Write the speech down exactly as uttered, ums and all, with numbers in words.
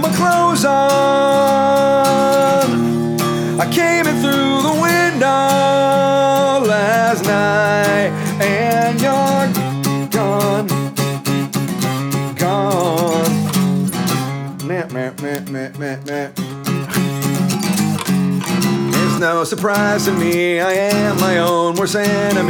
my clothes on. I came in through the window last night, and you're gone, gone. Meh, meh, meh, meh, meh, meh. It's no surprise to me, I am my own worst enemy.